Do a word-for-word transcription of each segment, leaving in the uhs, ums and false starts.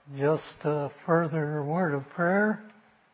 Just a further word of prayer.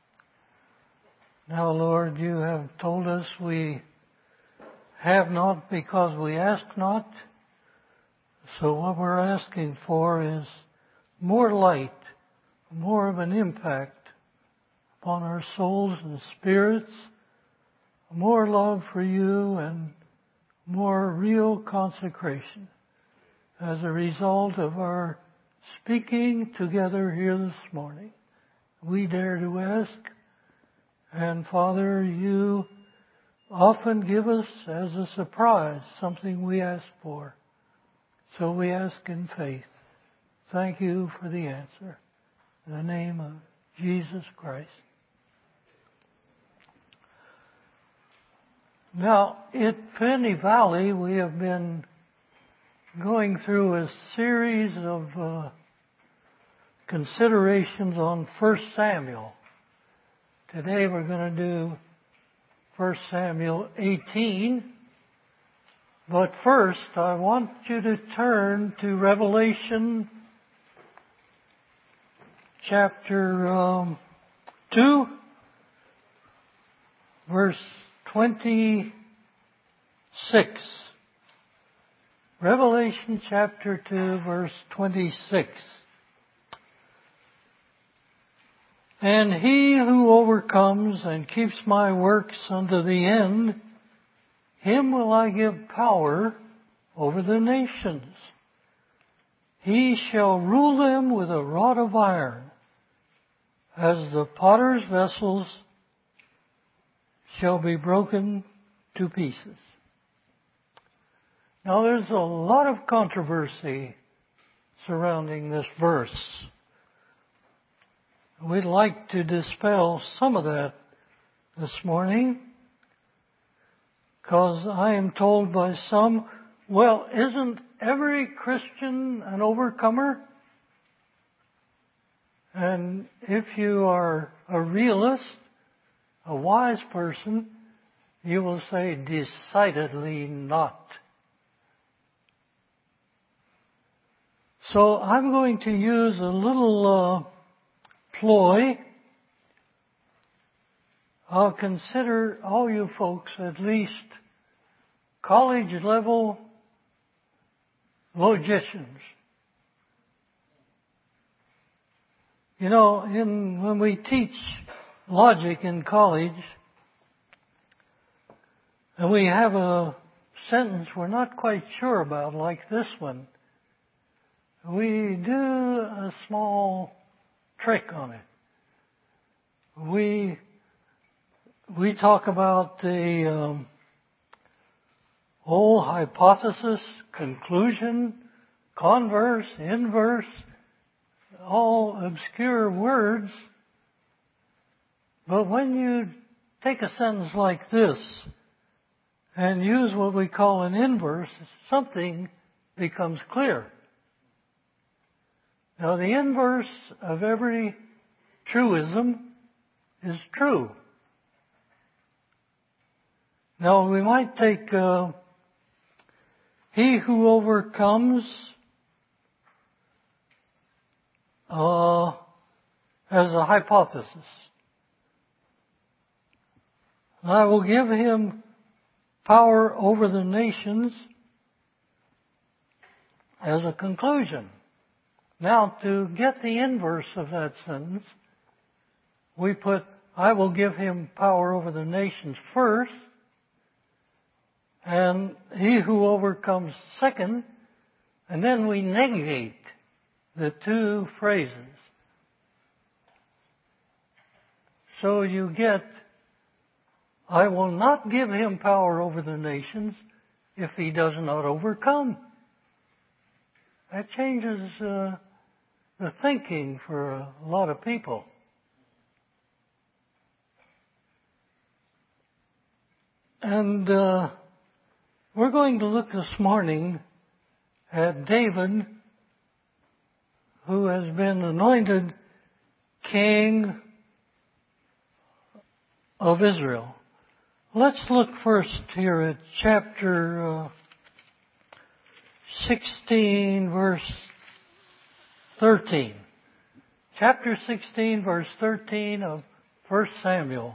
Now, Lord, you have told us we have not because we ask not. So what we're asking for is more light, more of an impact upon our souls and spirits, more love for you and more real consecration as a result of our speaking together here this morning. We dare to ask, and Father, you often give us as a surprise something we ask for. So we ask in faith. Thank you for the answer. In the name of Jesus Christ. Now, at Penny Valley, we have been going through a series of uh, considerations on First Samuel. Today we're going to do First Samuel eighteen. But first, I want you to turn to Revelation chapter um, two, verse twenty-six. Revelation chapter two, verse twenty-six. And he who overcomes and keeps my works unto the end, him will I give power over the nations. He shall rule them with a rod of iron, as the potter's vessels shall be broken to pieces. Now there's a lot of controversy surrounding this verse. We'd like to dispel some of that this morning, because I am told by some, well, isn't every Christian an overcomer? And if you are a realist, a wise person, you will say, decidedly not. So I'm going to use a little uh, ploy. I'll consider all you folks at least college level logicians. You know, in, when we teach logic in college, and we have a sentence we're not quite sure about, like this one, we do a small trick on it. We we talk about the um, whole hypothesis, conclusion, converse, inverse, all obscure words. But when you take a sentence like this and use what we call an inverse, something becomes clear. Now, the inverse of every truism is true. Now, we might take uh, he who overcomes uh, as a hypothesis. I will give him power over the nations as a conclusion. Now, to get the inverse of that sentence, we put, I will give him power over the nations first, and he who overcomes second, and then we negate the two phrases. So you get, I will not give him power over the nations if he does not overcome. That changes uh, the thinking for a lot of people. And uh, we're going to look this morning at David, who has been anointed king of Israel. Let's look first here at chapter uh, sixteen, verse thirteen. chapter sixteen, verse thirteen of First Samuel.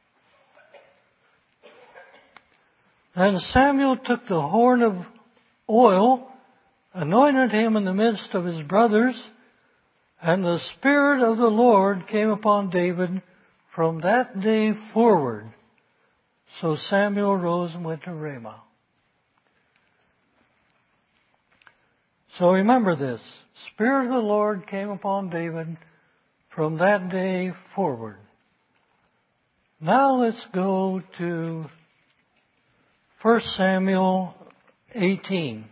And Samuel took the horn of oil, anointed him in the midst of his brothers, and the Spirit of the Lord came upon David from that day forward. So Samuel rose and went to Ramah. So remember this. Spirit of the Lord came upon David from that day forward. Now let's go to First Samuel eighteen.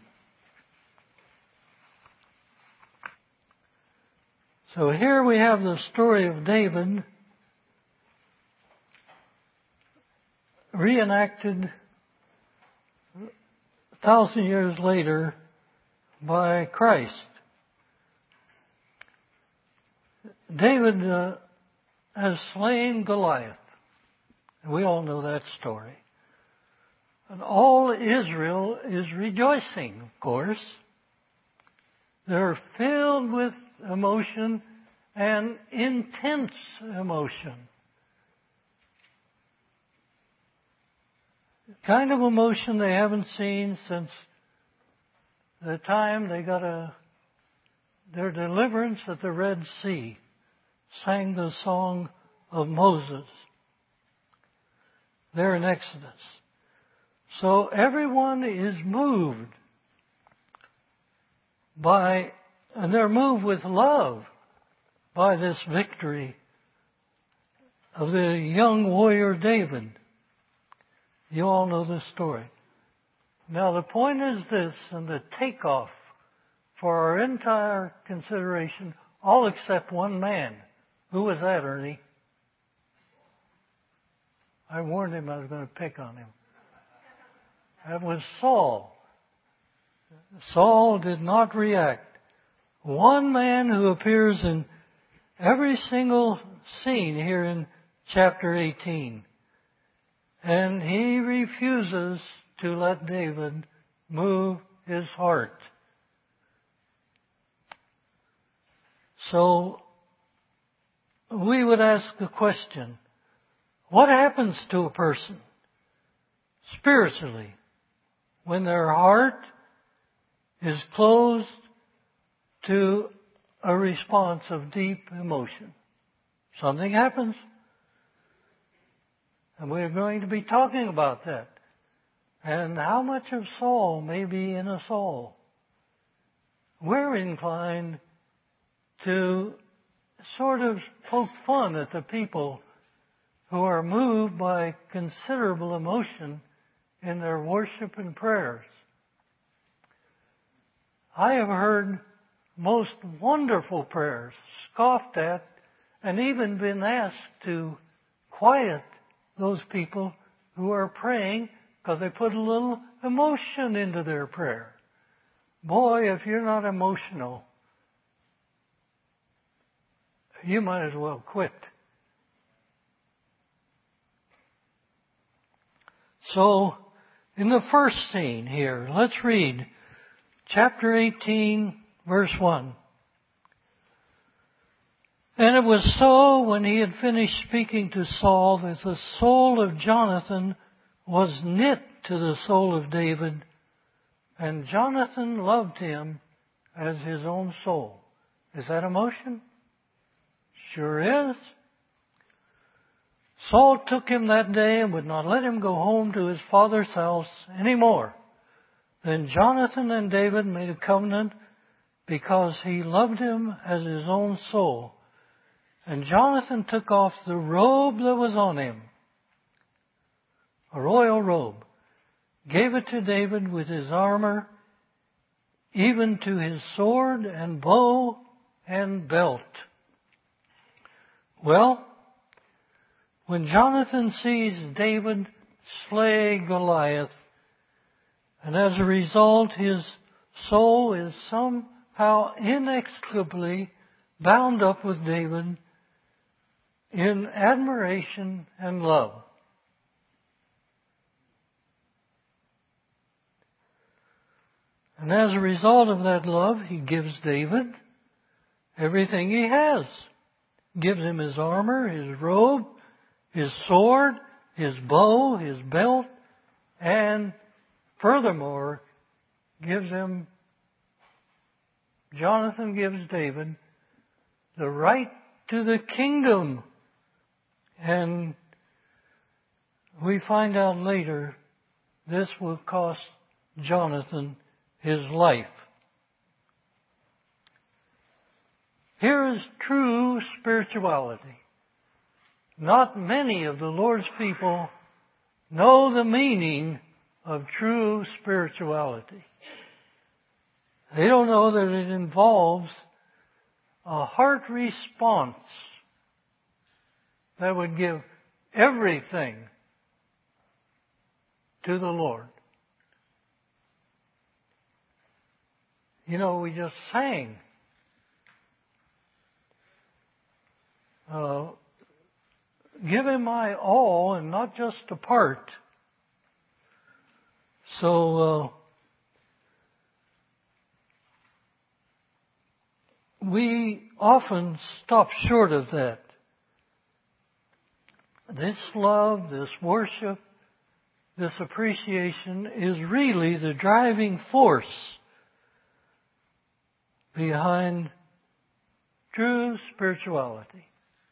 So here we have the story of David reenacted a thousand years later by Christ. David uh, has slain Goliath. We all know that story. And all Israel is rejoicing, of course. They're filled with emotion and intense emotion. Kind of emotion they haven't seen since the time they got a, their deliverance at the Red Sea, sang the song of Moses there in Exodus. So everyone is moved by, and they're moved with love by this victory of the young warrior David. You all know this story. Now the point is this, and the takeoff for our entire consideration, all except one man. Who was that, Ernie? I warned him I was going to pick on him. That was Saul. Saul did not react. One man who appears in every single scene here in chapter eighteen. And he refuses to let David move his heart. So we would ask the question, what happens to a person spiritually when their heart is closed to a response of deep emotion? Something happens. And we're going to be talking about that. And how much of Saul may be in us all. We're inclined to sort of poke fun at the people who are moved by considerable emotion in their worship and prayers. I have heard most wonderful prayers scoffed at and even been asked to quiet those people who are praying because they put a little emotion into their prayer. Boy, if you're not emotional, you might as well quit. So, in the first scene here, let's read chapter eighteen, verse one. And it was so, when he had finished speaking to Saul, that the soul of Jonathan was knit to the soul of David, and Jonathan loved him as his own soul. Is that emotion? Sure is. Saul took him that day and would not let him go home to his father's house any more. Then Jonathan and David made a covenant because he loved him as his own soul. And Jonathan took off the robe that was on him, a royal robe, gave it to David with his armor, even to his sword and bow and belt. Well, when Jonathan sees David slay Goliath, and as a result his soul is somehow inextricably bound up with David in admiration and love. And as a result of that love, he gives David everything he has. gives him his armor, his robe, his sword, his bow, his belt, and furthermore gives him, Jonathan gives David the right to the kingdom. And we find out later this will cost Jonathan his life. Here is true spirituality. Not many of the Lord's people know the meaning of true spirituality. They don't know that it involves a heart response that would give everything to the Lord. You know, we just sang, uh, give him my all and not just a part. So, uh, we often stop short of that. This love, this worship, this appreciation is really the driving force behind true spirituality.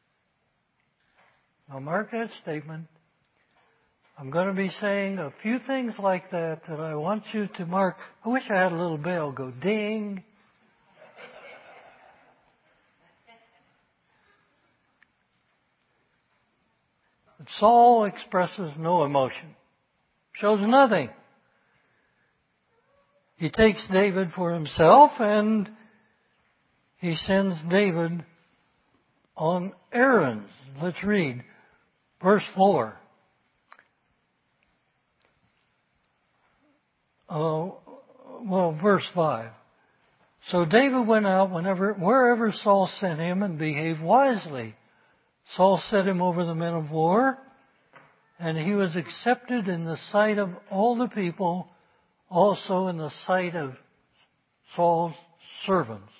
Now mark that statement. I'm going to be saying a few things like that that I want you to mark. I wish I had a little bell go ding. But Saul expresses no emotion, shows nothing. He takes David for himself and he sends David on errands. Let's read verse four. Uh, well, verse five. So David went out whenever, wherever Saul sent him and behaved wisely. Saul set him over the men of war, and he was accepted in the sight of all the people, also in the sight of Saul's servants.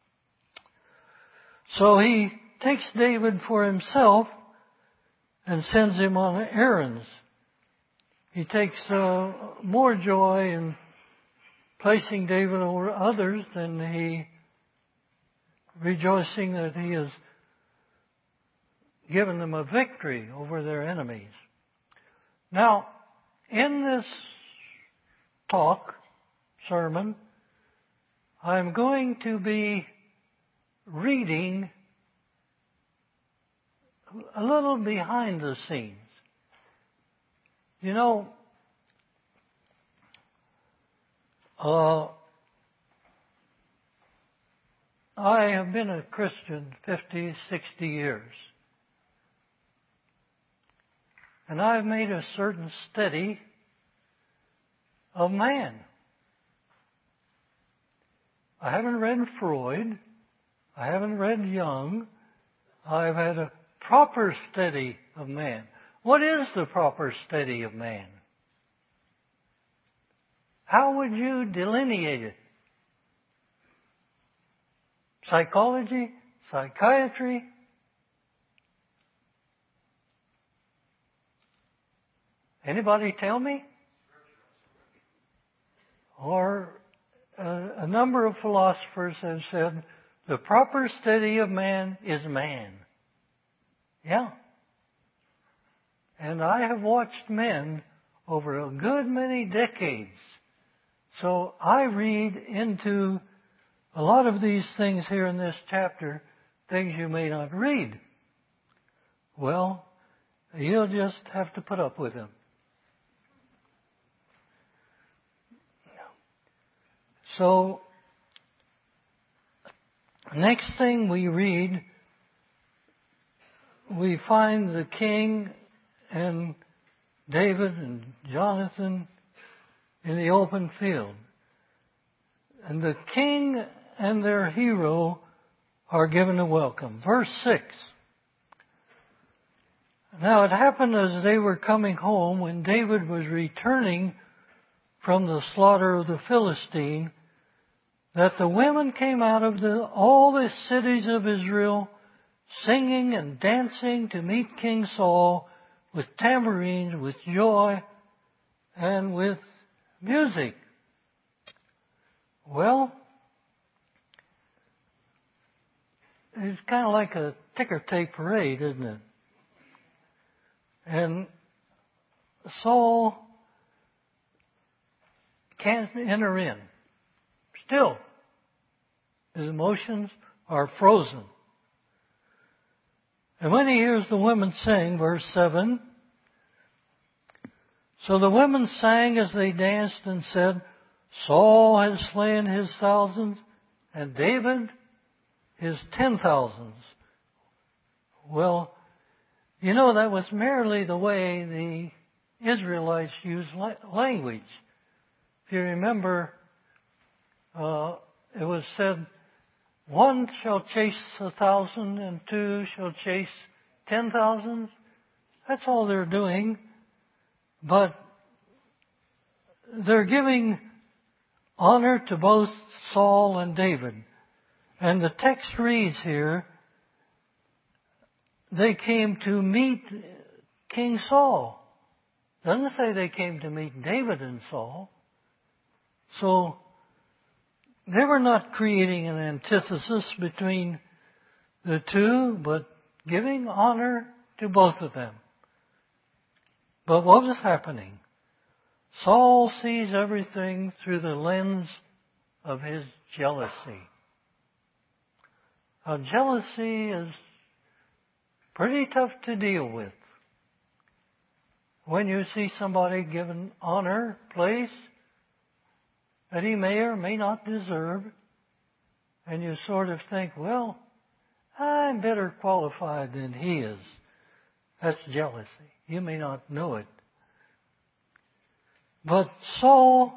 So he takes David for himself and sends him on errands. He takes uh, more joy in placing David over others than he rejoicing that he has given them a victory over their enemies. Now, in this talk, sermon, I'm going to be reading a little behind the scenes. You know, uh, I have been a Christian fifty, sixty years. And I've made a certain study of man. I haven't read Freud. I haven't read Jung. I've had a proper study of man. What is the proper study of man? How would you delineate it? Psychology? Psychiatry? Anybody tell me? Or uh, a number of philosophers have said the proper study of man is man. Yeah. And I have watched men over a good many decades. So I read into a lot of these things here in this chapter, things you may not read. Well, you'll just have to put up with them. So, next thing we read, we find the king and David and Jonathan in the open field. And the king and their hero are given a welcome. Verse six. Now it happened as they were coming home, when David was returning from the slaughter of the Philistine, that the women came out of the, all the cities of Israel singing and dancing to meet King Saul with tambourines, with joy, and with music. Well, it's kind of like a ticker tape parade, isn't it? And Saul can't enter in. Still, his emotions are frozen. And when he hears the women sing, verse seven, so the women sang as they danced and said, Saul has slain his thousands and David his ten thousands. Well, you know, that was merely the way the Israelites used language. If you remember, uh, it was said, one shall chase a thousand and two shall chase ten thousand. That's all they're doing. But they're giving honor to both Saul and David. And the text reads here, they came to meet King Saul. It doesn't say they came to meet David and Saul. So they were not creating an antithesis between the two, but giving honor to both of them. But what was happening? Saul sees everything through the lens of his jealousy. Now, jealousy is pretty tough to deal with. When you see somebody given honor, place, that he may or may not deserve, and you sort of think, well, I'm better qualified than he is. That's jealousy. You may not know it. But Saul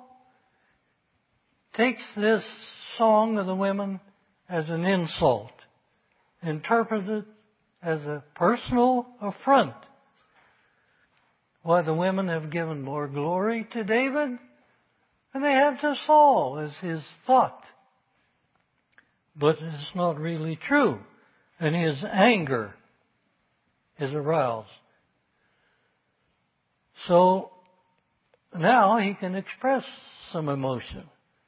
takes this song of the women as an insult, interprets it as a personal affront. Why, the women have given more glory to David than they have to Saul, is his thought. But it's not really true. And his anger is aroused. So now he can express some emotion.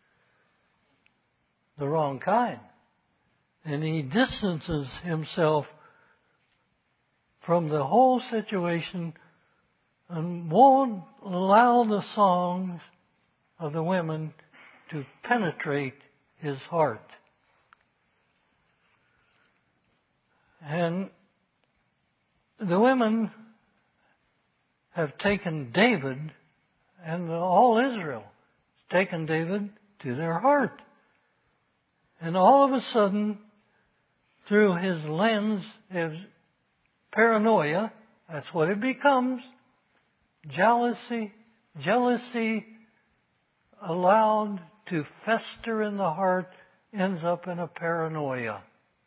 The wrong kind. And he distances himself from the whole situation and won't allow the songs of the women to penetrate his heart. And the women have taken David, and all Israel has taken David to their heart. And all of a sudden, through his lens of paranoia, that's what it becomes, jealousy, jealousy allowed to fester in the heart ends up in a paranoia.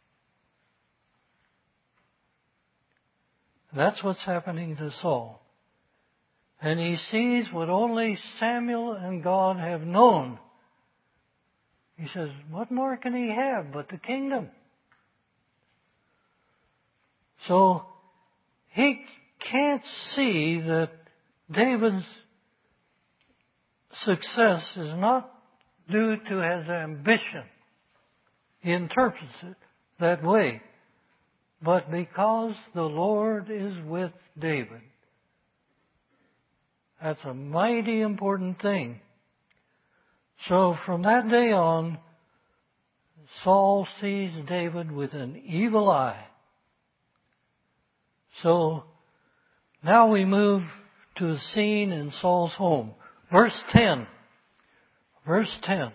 That's what's happening to Saul. And he sees what only Samuel and God have known. He says, what more can he have but the kingdom? So he can't see that David's success is not due to his ambition. He interprets it that way. But because the Lord is with David. That's a mighty important thing. So from that day on, Saul sees David with an evil eye. So now we move to a scene in Saul's home. Verse ten. Verse ten.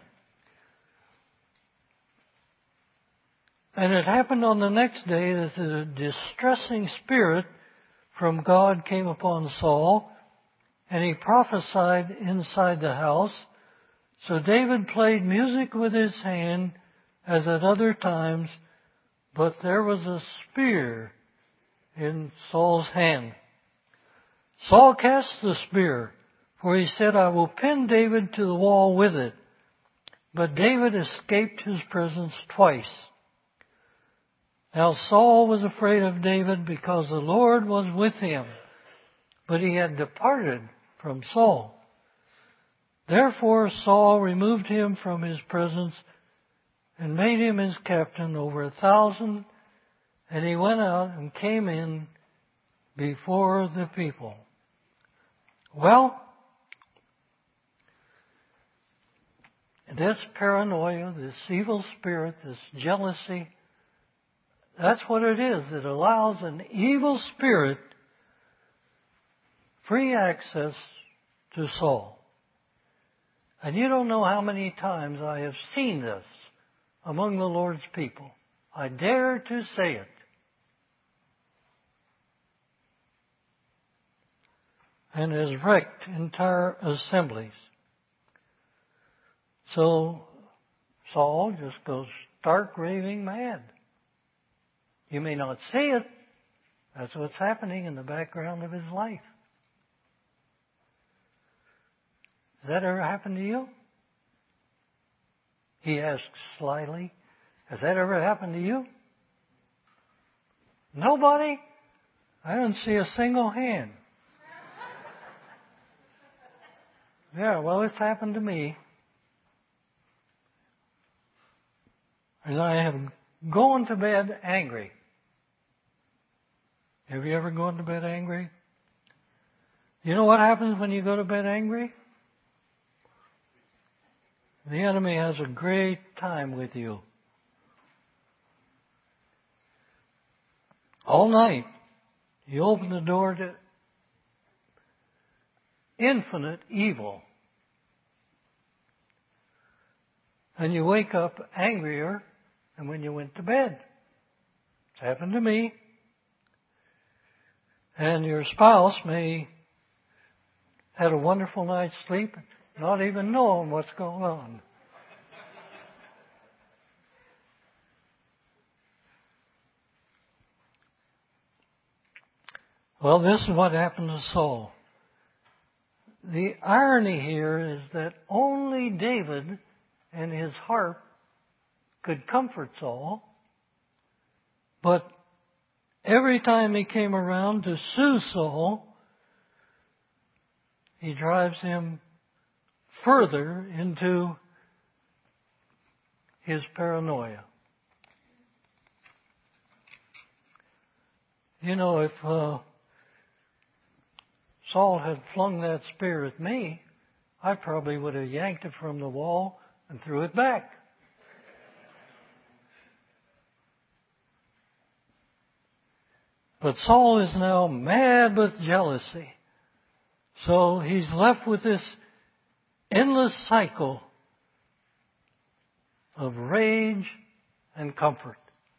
And it happened on the next day that a distressing spirit from God came upon Saul, and he prophesied inside the house. So David played music with his hand as at other times, but there was a spear in Saul's hand. Saul cast the spear, for he said, I will pin David to the wall with it. But David escaped his presence twice. Now Saul was afraid of David because the Lord was with him, but he had departed from Saul. Therefore Saul removed him from his presence and made him his captain over a thousand, and he went out and came in before the people. Well, this paranoia, this evil spirit, this jealousy, that's what it is. It allows an evil spirit free access to Saul. And you don't know how many times I have seen this among the Lord's people. I dare to say it. And has wrecked entire assemblies. So Saul just goes stark raving mad. You may not see it. That's what's happening in the background of his life. Has that ever happened to you? He asks slyly. Has that ever happened to you? Nobody? I don't see a single hand. Yeah, well, it's happened to me. And I am going to bed angry. Have you ever gone to bed angry? You know what happens when you go to bed angry? The enemy has a great time with you. All night, you open the door to infinite evil. And you wake up angrier than when you went to bed. It's happened to me. And your spouse may have a wonderful night's sleep, not even knowing what's going on. Well, this is what happened to Saul. The irony here is that only David and his harp could comfort Saul, but every time he came around to soothe Saul, he drives him further into his paranoia. You know, if uh, Saul had flung that spear at me, I probably would have yanked it from the wall and threw it back. But Saul is now mad with jealousy. So he's left with this endless cycle of rage and comfort.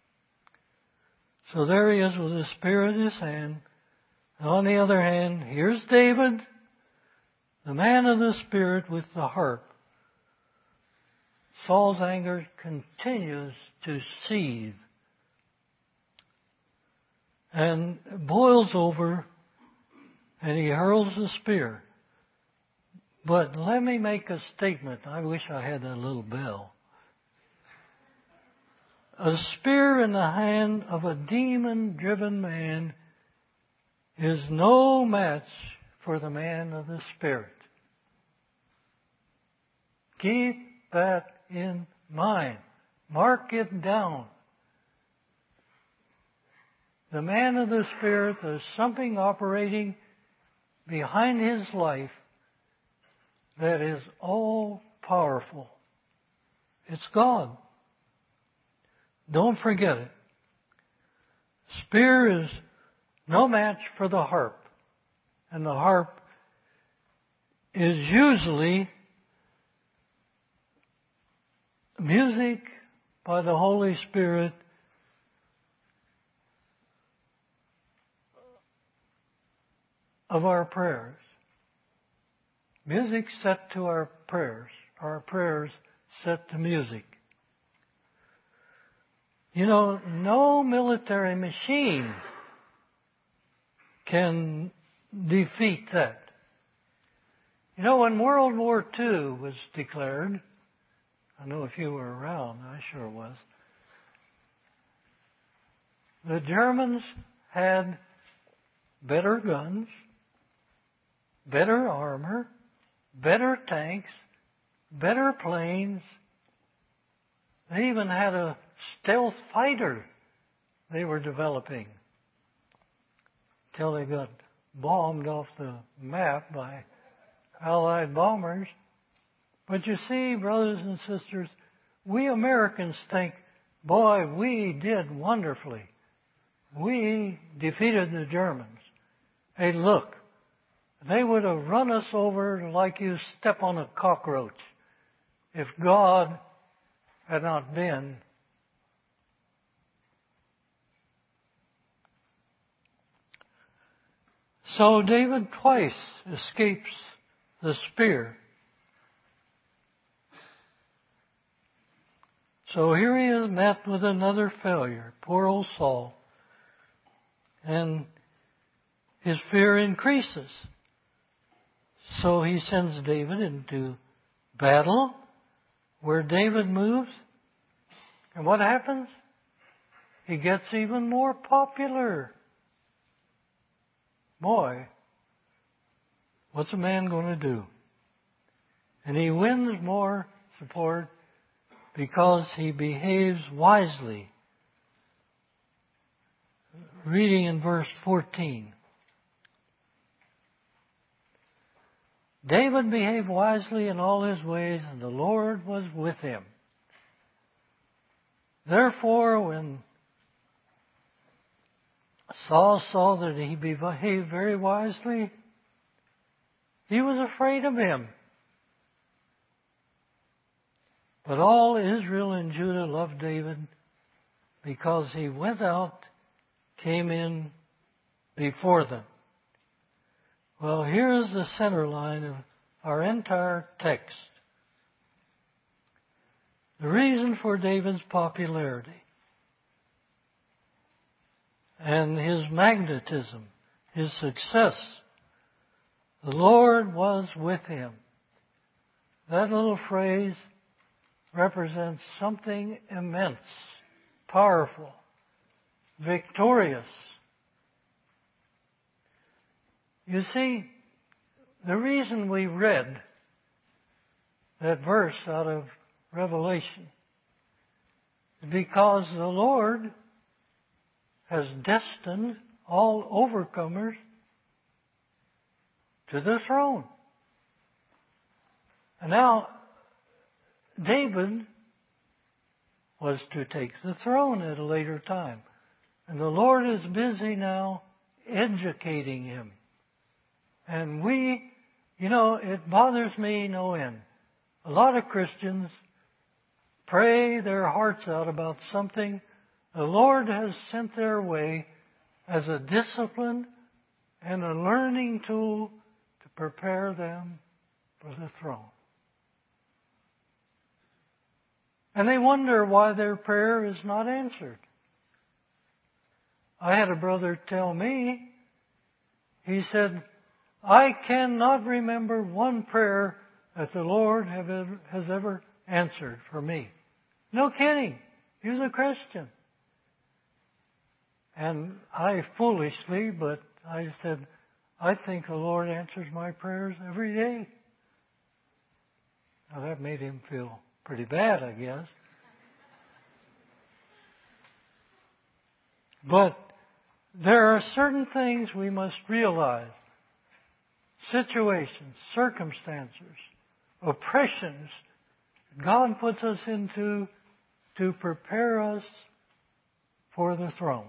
So there he is with his spear in his hand. And on the other hand, here's David, the man of the Spirit with the harp. Saul's anger continues to seethe and boils over, and he hurls the spear. But let me make a statement. I wish I had that little bell. A spear in the hand of a demon-driven man is no match for the man of the Spirit. Keep that in mind. Mark it down. The man of the Spirit, there's something operating behind his life that is all powerful. It's God. Don't forget it. Spear is no match for the harp. And the harp is usually music by the Holy Spirit of our prayers. Music set to our prayers. Our prayers set to music. You know, no military machine can defeat that. You know, when World War Two was declared, I know if you were around, I sure was. The Germans had better guns, better armor, better tanks, better planes. They even had a stealth fighter they were developing till they got bombed off the map by Allied bombers. But you see, brothers and sisters, we Americans think, boy, we did wonderfully. We defeated the Germans. Hey, look, they would have run us over like you step on a cockroach if God had not been. So David twice escapes the spear. So here he is met with another failure. Poor old Saul. And his fear increases. So he sends David into battle where David moves. And what happens? He gets even more popular. Boy, what's a man going to do? And he wins more support because he behaves wisely. Reading in verse fourteen. David behaved wisely in all his ways, and the Lord was with him. Therefore, when Saul saw that he behaved very wisely, he was afraid of him. But all Israel and Judah loved David because he went out, came in before them. Well, here's the center line of our entire text. The reason for David's popularity and his magnetism, his success. The Lord was with him. That little phrase represents something immense, powerful, victorious. You see, the reason we read that verse out of Revelation is because the Lord has destined all overcomers to the throne. And now, David was to take the throne at a later time. And the Lord is busy now educating him. And we, you know, it bothers me no end. A lot of Christians pray their hearts out about something the Lord has sent their way as a discipline and a learning tool to prepare them for the throne. And they wonder why their prayer is not answered. I had a brother tell me, he said, I cannot remember one prayer that the Lord have ever, has ever answered for me. No kidding. He was a Christian. And I foolishly, but I said, I think the Lord answers my prayers every day. Now that made him feel pretty bad, I guess. But there are certain things we must realize. Situations, circumstances, oppressions God puts us into to prepare us for the throne.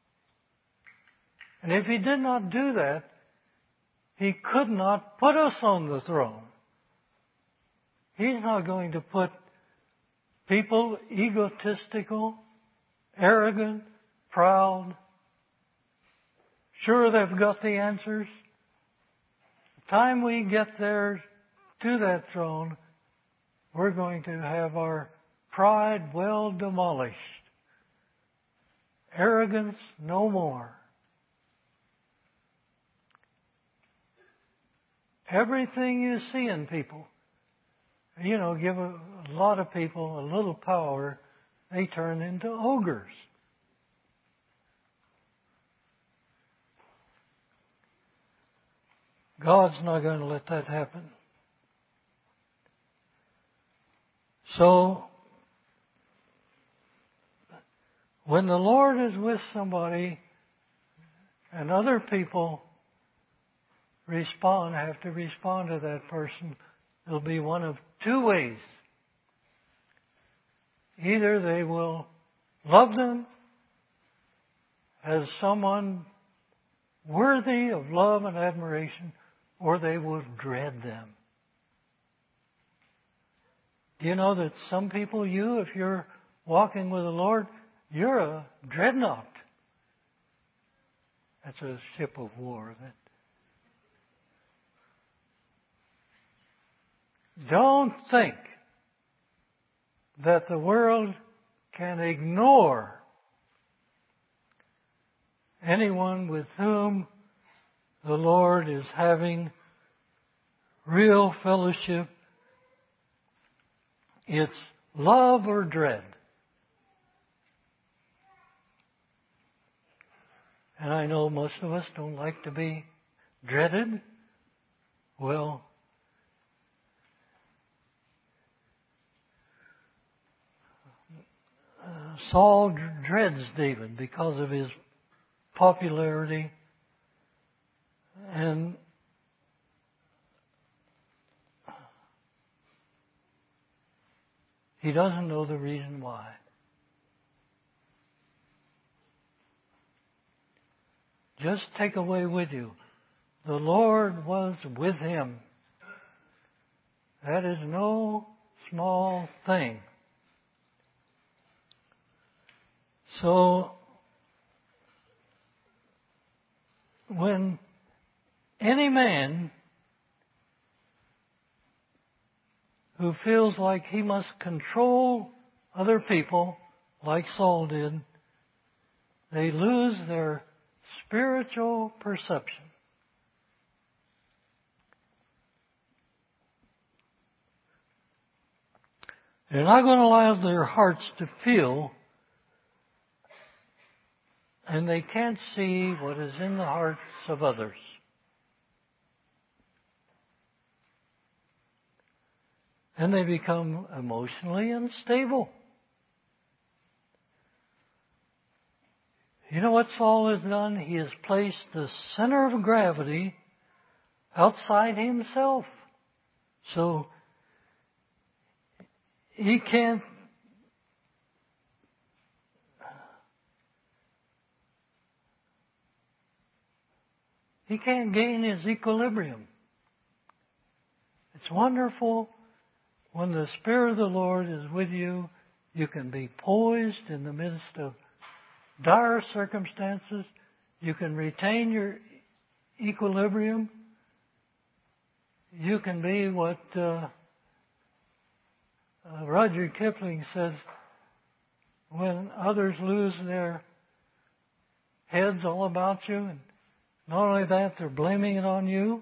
And if He did not do that, He could not put us on the throne. He's not going to put people egotistical, arrogant, proud, sure they've got the answers. The time we get there to that throne, we're going to have our pride well demolished. Arrogance no more. Everything you see in people, you know, give a, a lot of people a little power, they turn into ogres. God's not going to let that happen. So, when the Lord is with somebody and other people respond, have to respond to that person, it'll be one of two ways. Either they will love them as someone worthy of love and admiration, or they will dread them. Do you know that some people, you, if you're walking with the Lord, you're a dreadnought. That's a ship of war. Don't think that the world can ignore anyone with whom the Lord is having real fellowship. It's love or dread. And I know most of us don't like to be dreaded. Well, uh, Saul dreads David because of his popularity, and he doesn't know the reason why. Just take away with you, the Lord was with him. That is no small thing. So, when any man who feels like he must control other people, like Saul did, they lose their spiritual perception. They're not going to allow their hearts to feel, and they can't see what is in the hearts of others. And they become emotionally unstable. You know what Saul has done? He has placed the center of gravity outside himself. So he can't he can't gain his equilibrium. It's wonderful when the Spirit of the Lord is with you. You can be poised in the midst of dire circumstances. You can retain your equilibrium. You can be what uh, uh, Rudyard Kipling says, when others lose their heads all about you, and not only that, they're blaming it on you.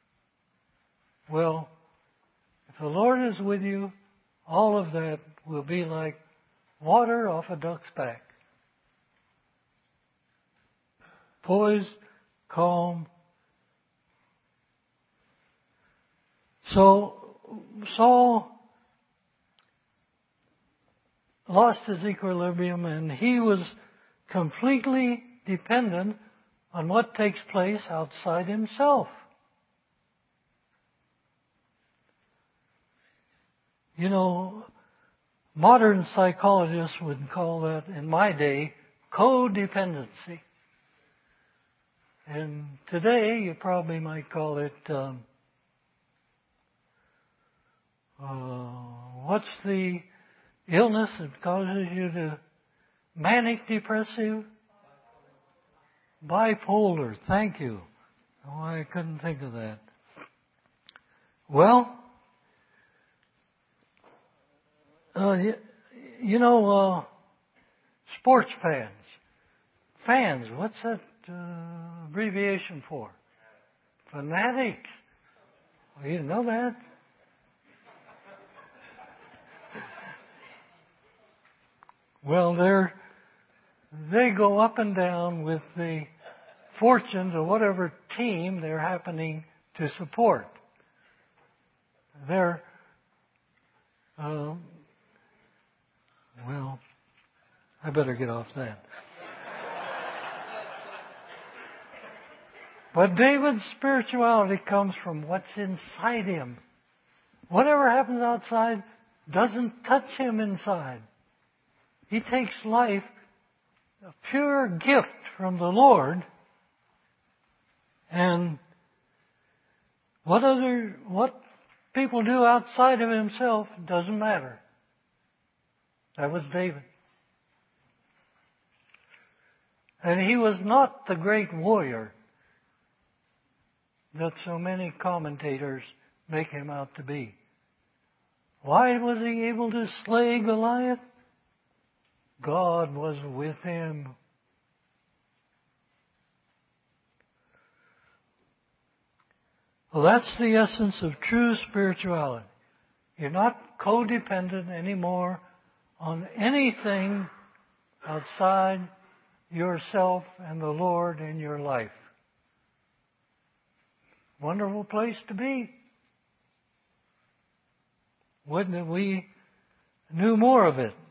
Well, if the Lord is with you, all of that will be like water off a duck's back. Poised, calm. So Saul lost his equilibrium, and he was completely dependent on what takes place outside himself. You know, modern psychologists would call that, in my day, codependency. And today, you probably might call it, um, uh, what's the illness that causes you to manic depressive? Bipolar. Thank you. Oh, I couldn't think of that. Well, uh, you, you know, uh, sports fans. Fans, what's that uh, abbreviation for? Fanatics. Well, you didn't know that? Well, they're, they go up and down with the fortunes of whatever team they're happening to support. They're, um, well, I better get off that. But David's spirituality comes from what's inside him. Whatever happens outside doesn't touch him inside. He takes life, a pure gift from the Lord, and what other, what people do outside of himself doesn't matter. That was David. And he was not the great warrior that so many commentators make him out to be. Why was he able to slay Goliath? God was with him. Well, that's the essence of true spirituality. You're not codependent anymore on anything outside yourself and the Lord in your life. Wonderful place to be. Wouldn't it we knew more of it?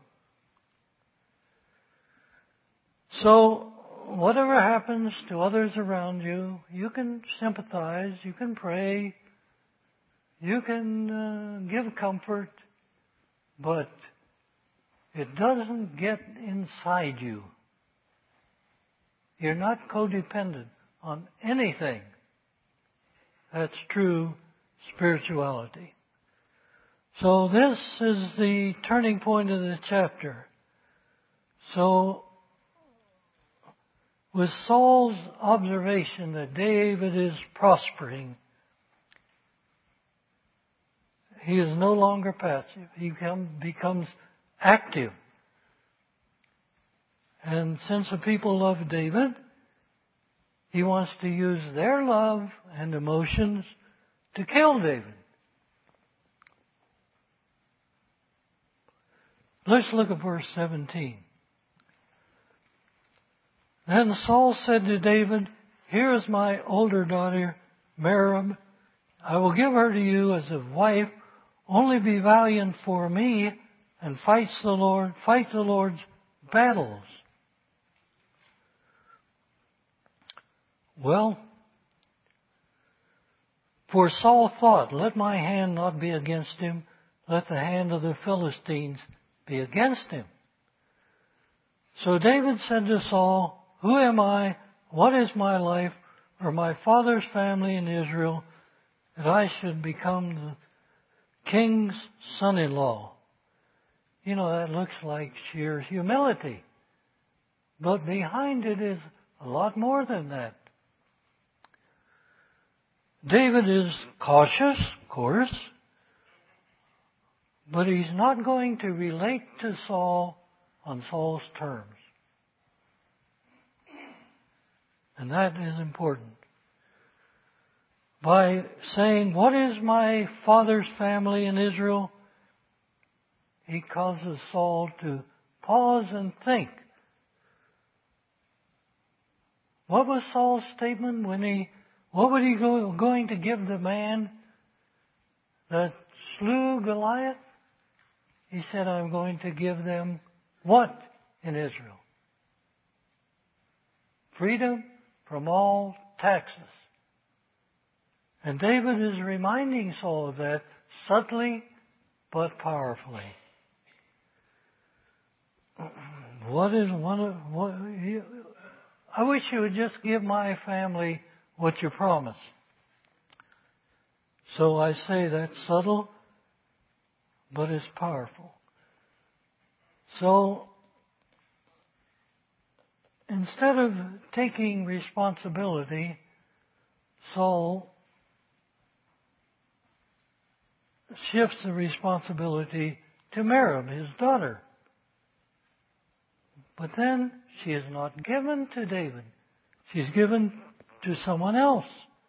So, whatever happens to others around you, you can sympathize, you can pray, you can uh, give comfort, but it doesn't get inside you. You're not codependent on anything. That's true spirituality. So this is the turning point of the chapter. So, with Saul's observation that David is prospering, he is no longer passive. He become, becomes active. And since the people love David, he wants to use their love and emotions to kill David. Let's look at verse seventeen. Then Saul said to David, "Here is my older daughter, Merab. I will give her to you as a wife. Only be valiant for me and fight the Lord, fight the Lord's battles." Well, for Saul thought, "Let my hand not be against him. Let the hand of the Philistines be against him." So David said to Saul, "Who am I? What is my life or my father's family in Israel that I should become the king's son-in-law?" You know, that looks like sheer humility. But behind it is a lot more than that. David is cautious, of course, but he's not going to relate to Saul on Saul's terms. And that is important. By saying, "What is my father's family in Israel?" he causes Saul to pause and think. What was Saul's statement when he, what was he go, going to give the man that slew Goliath? He said, "I'm going to give them what in Israel? Freedom from all taxes." And David is reminding Saul of that subtly but powerfully. What is one of what? You, I wish you would just give my family what you promised. So I say that's subtle, but it's powerful. So instead of taking responsibility, Saul shifts the responsibility to Merab, his daughter. But then she is not given to David. She's given to someone else.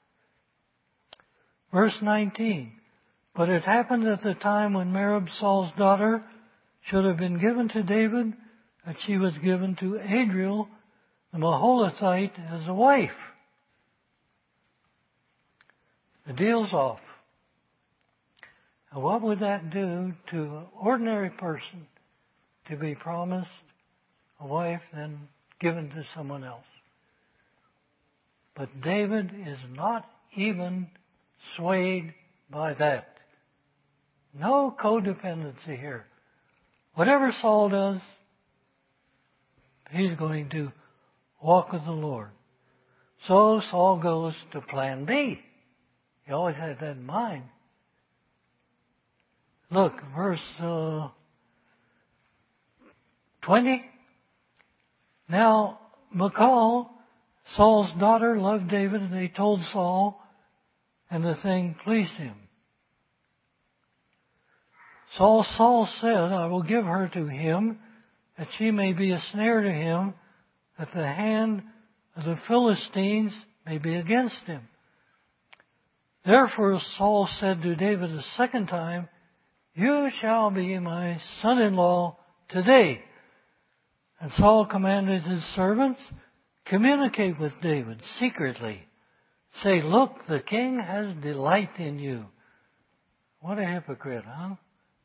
Verse nineteen. But it happened at the time when Merab, Saul's daughter, should have been given to David, that she was given to Adriel, the Maholathite, as a wife. The deal's off. And what would that do to an ordinary person to be promised a wife then given to someone else? But David is not even swayed by that. No codependency here. Whatever Saul does, he's going to walk with the Lord. So Saul goes to plan B. He always had that in mind. Look, verse uh, twenty. Now, Michal, Saul's daughter, loved David, and they told Saul, and the thing pleased him. So Saul said, I will give her to him, that she may be a snare to him, that the hand of the Philistines may be against him. Therefore Saul said to David a second time, You shall be my son-in-law today. And Saul commanded his servants, Communicate with David secretly. Say, Look, the king has delight in you. What a hypocrite, huh?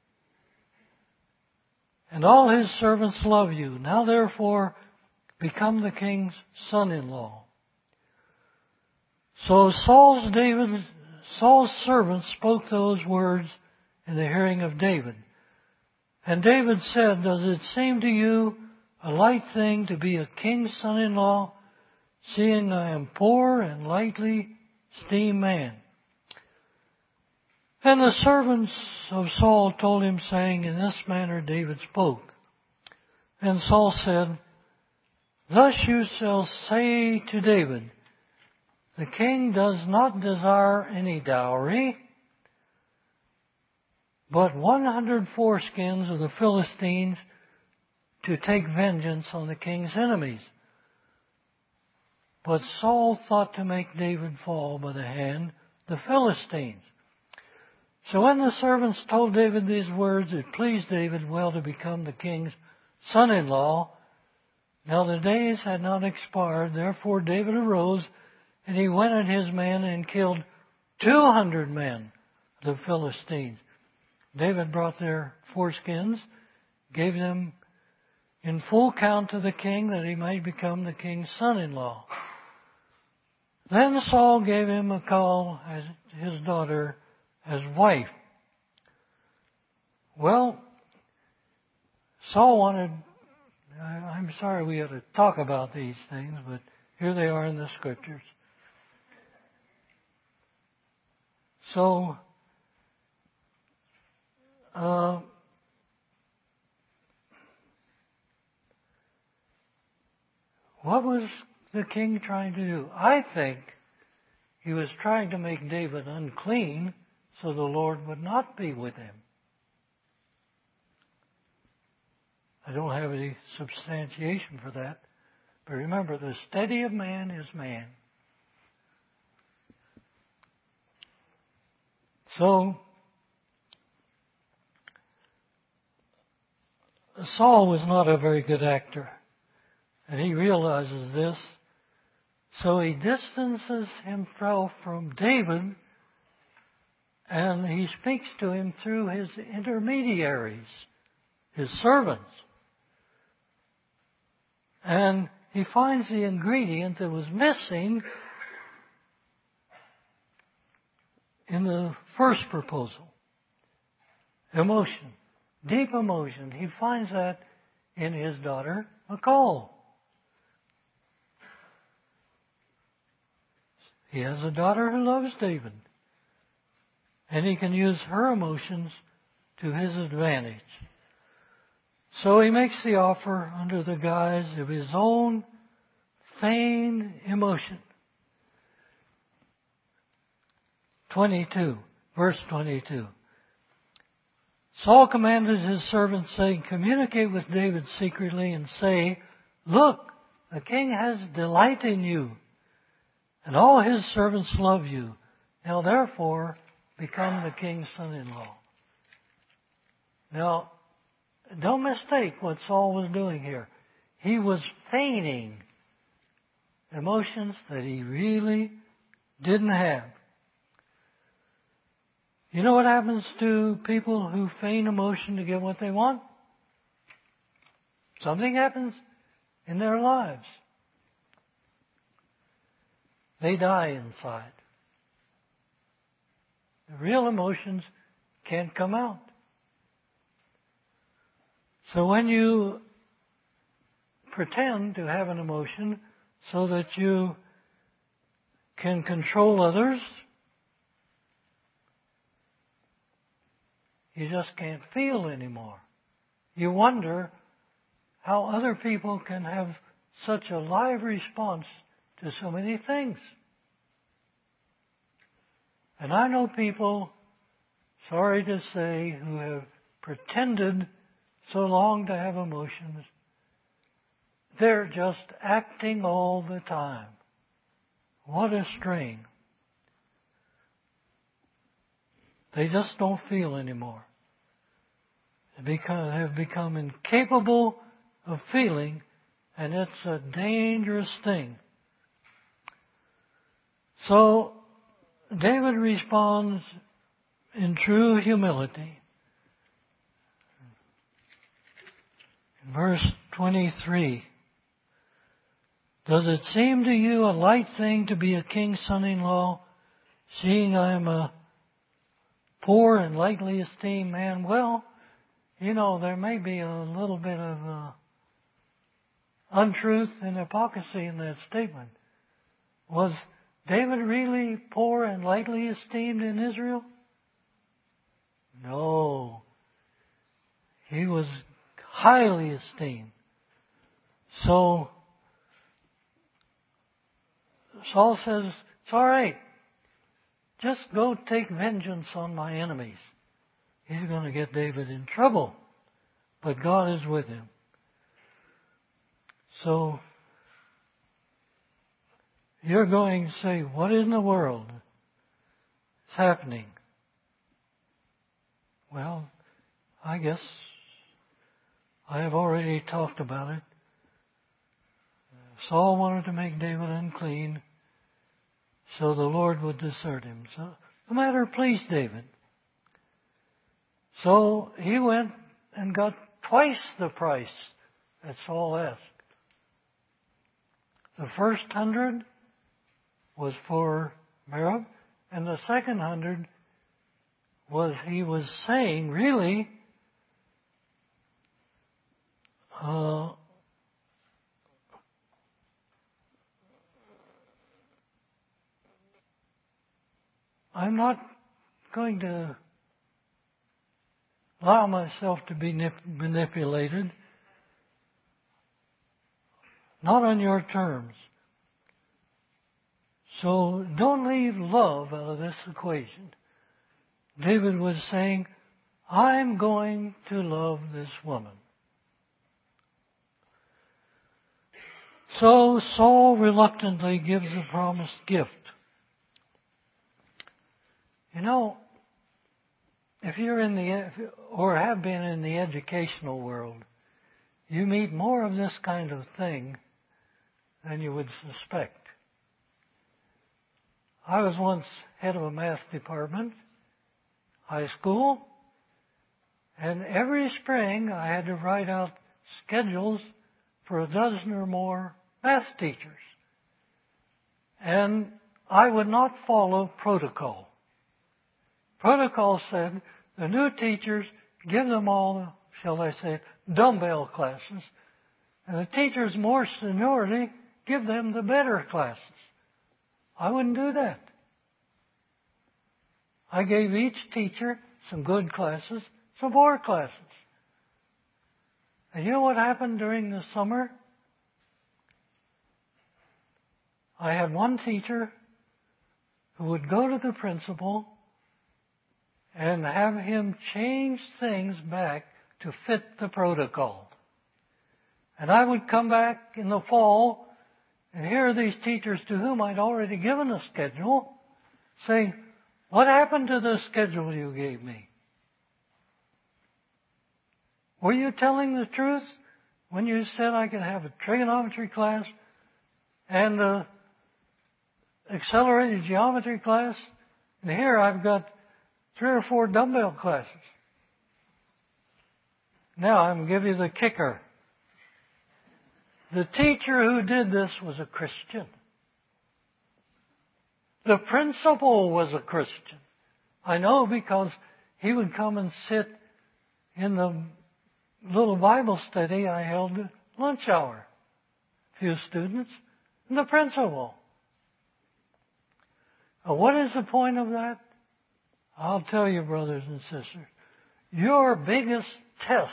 And all his servants love you. Now therefore, become the king's son-in-law. So Saul's David, Saul's servants spoke those words in the hearing of David. And David said, Does it seem to you a light thing to be a king's son-in-law, seeing I am poor and lightly esteemed man? And the servants of Saul told him, saying, In this manner David spoke. And Saul said, Thus you shall say to David, The king does not desire any dowry, but one hundred foreskins of the Philistines to take vengeance on the king's enemies. But Saul thought to make David fall by the hand of the Philistines. So when the servants told David these words, it pleased David well to become the king's son-in-law. Now the days had not expired, therefore David arose, and he went and his men and killed two hundred men of the Philistines. David brought their foreskins, gave them in full count to the king, that he might become the king's son-in-law. Then Saul gave him Michal, as his daughter, as wife. Well, Saul wanted, I'm sorry we had to talk about these things, but here they are in the scriptures. So, uh, what was the king trying to do? I think he was trying to make David unclean so the Lord would not be with him. I don't have any substantiation for that. But remember, the steady of man is man. So, Saul was not a very good actor. And he realizes this. So he distances himself from David, and he speaks to him through his intermediaries, his servants. And he finds the ingredient that was missing in the first proposal. Emotion. Deep emotion. He finds that in his daughter, Michal. He has a daughter who loves David. And he can use her emotions to his advantage. So he makes the offer under the guise of his own feigned emotion. twenty-two, verse twenty-two. Saul commanded his servants, saying, Communicate with David secretly and say, Look, the king has delight in you, and all his servants love you. Now therefore, become the king's son-in-law. Now, don't mistake what Saul was doing here. He was feigning emotions that he really didn't have. You know what happens to people who feign emotion to get what they want? Something happens in their lives. They die inside. The real emotions can't come out. So when you pretend to have an emotion so that you can control others, you just can't feel anymore. You wonder how other people can have such a live response to so many things. And I know people, sorry to say, who have pretended so long to have emotions. They're just acting all the time. What a strain. They just don't feel anymore. They become, have become incapable of feeling, and it's a dangerous thing. So, David responds in true humility. In verse twenty-three, does it seem to you a light thing to be a king's son-in-law, seeing I am a poor and lightly esteemed man? Well, you know, there may be a little bit of uh, untruth and hypocrisy in that statement. Was David really poor and lightly esteemed in Israel? No. He was highly esteemed. So, Saul says, it's all right. Just go take vengeance on my enemies. He's going to get David in trouble. But God is with him. So, you're going to say, what in the world is happening? Well, I guess I have already talked about it. Saul wanted to make David unclean so the Lord would desert him. So the matter pleased David. So he went and got twice the price that Saul asked. The first hundred was for Merab, and the second hundred was, he was saying, really, uh, I'm not going to allow myself to be manipulated, not on your terms. So don't leave love out of this equation. David was saying, I'm going to love this woman. So Saul reluctantly gives the promised gift. You know, if you're in the, or have been in the educational world, you meet more of this kind of thing than you would suspect. I was once head of a math department, high school, and every spring I had to write out schedules for a dozen or more math teachers. And I would not follow protocol. Protocol said the new teachers give them all, shall I say, dumbbell classes, and the teachers more seniority give them the better classes. I wouldn't do that. I gave each teacher some good classes, some more classes. And you know what happened during the summer? I had one teacher who would go to the principal and have him change things back to fit the protocol. And I would come back in the fall, and here are these teachers to whom I'd already given a schedule, saying, what happened to the schedule you gave me? Were you telling the truth when you said I could have a trigonometry class and a accelerated geometry class? And here I've got three or four dumbbell classes. Now I'm going to give you the kicker. The teacher who did this was a Christian. The principal was a Christian. I know because he would come and sit in the little Bible study I held at lunch hour. A few students and the principal. Now, what is the point of that? I'll tell you, brothers and sisters, your biggest test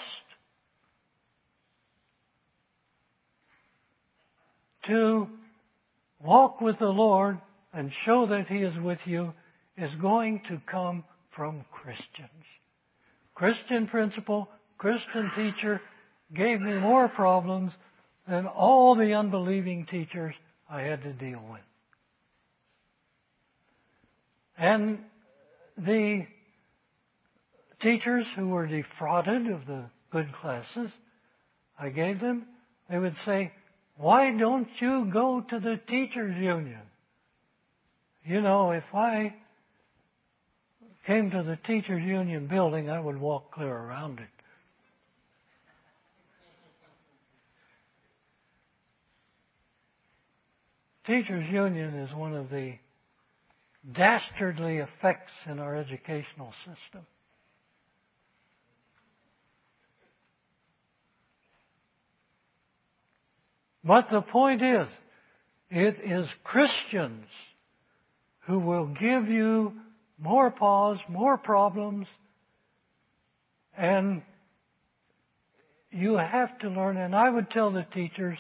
to walk with the Lord and show that He is with you is going to come from Christians. Christian principal, Christian teacher gave me more problems than all the unbelieving teachers I had to deal with. And the teachers who were defrauded of the good classes I gave them, they would say, "Why don't you go to the teachers' union?" You know, if I came to the teachers' union building, I would walk clear around it. Teachers' union is one of the dastardly effects in our educational system. But the point is, it is Christians who will give you more pause, more problems, and you have to learn. And I would tell the teachers,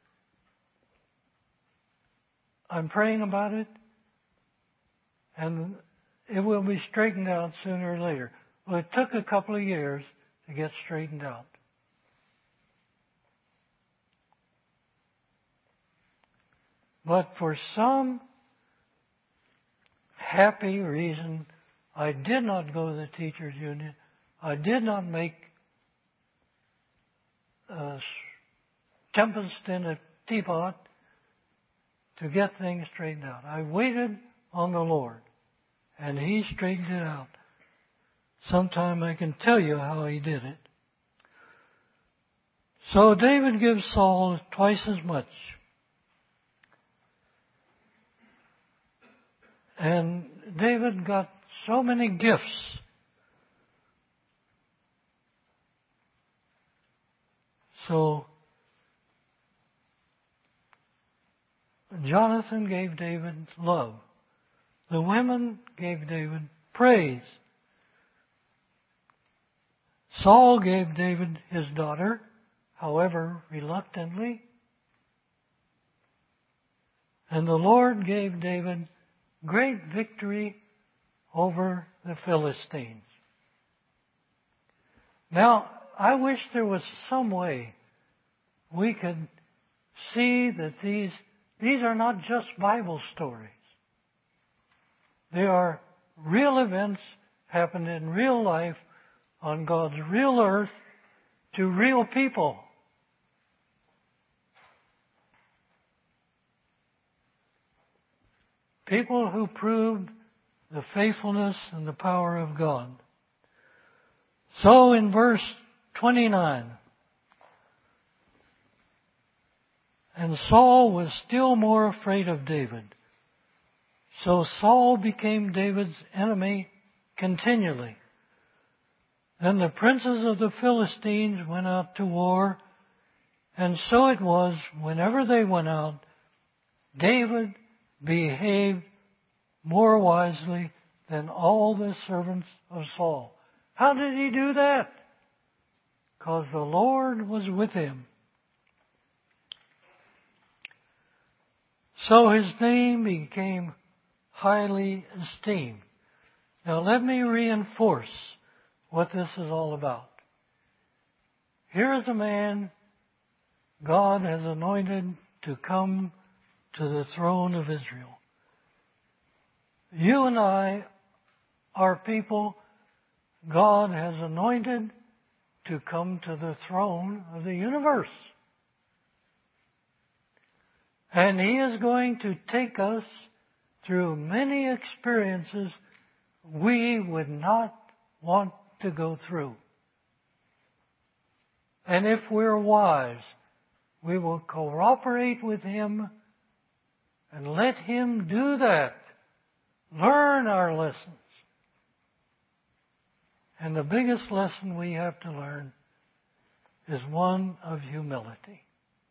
I'm praying about it, and it will be straightened out sooner or later. Well, it took a couple of years to get straightened out. But for some happy reason, I did not go to the teachers' union. I did not make a tempest in a teapot to get things straightened out. I waited on the Lord, and He straightened it out. Sometime I can tell you how He did it. So David gives Saul twice as much. And David got so many gifts. So Jonathan gave David love. The women gave David praise. Saul gave David his daughter, however reluctantly. And the Lord gave David great victory over the Philistines. Now, I wish there was some way we could see that these, these are not just Bible stories. They are real events happened in real life on God's real earth to real people. People who proved the faithfulness and the power of God. So in verse twenty-nine, and Saul was still more afraid of David. So Saul became David's enemy continually. Then the princes of the Philistines went out to war, and so it was, whenever they went out, David behaved more wisely than all the servants of Saul. How did he do that? Because the Lord was with him. So his name became highly esteemed. Now let me reinforce what this is all about. Here is a man God has anointed to come to the throne of Israel. You and I are people God has anointed to come to the throne of the universe. And He is going to take us through many experiences we would not want to go through. And if we're wise, we will cooperate with Him and let Him do that. Learn our lessons. And the biggest lesson we have to learn is one of humility.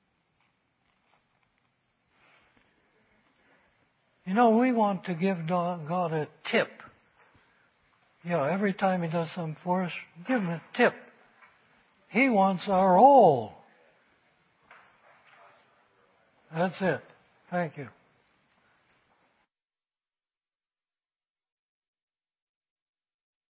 You know, we want to give God a tip. You know, every time He does something for us, give Him a tip. He wants our all. That's it. Thank you.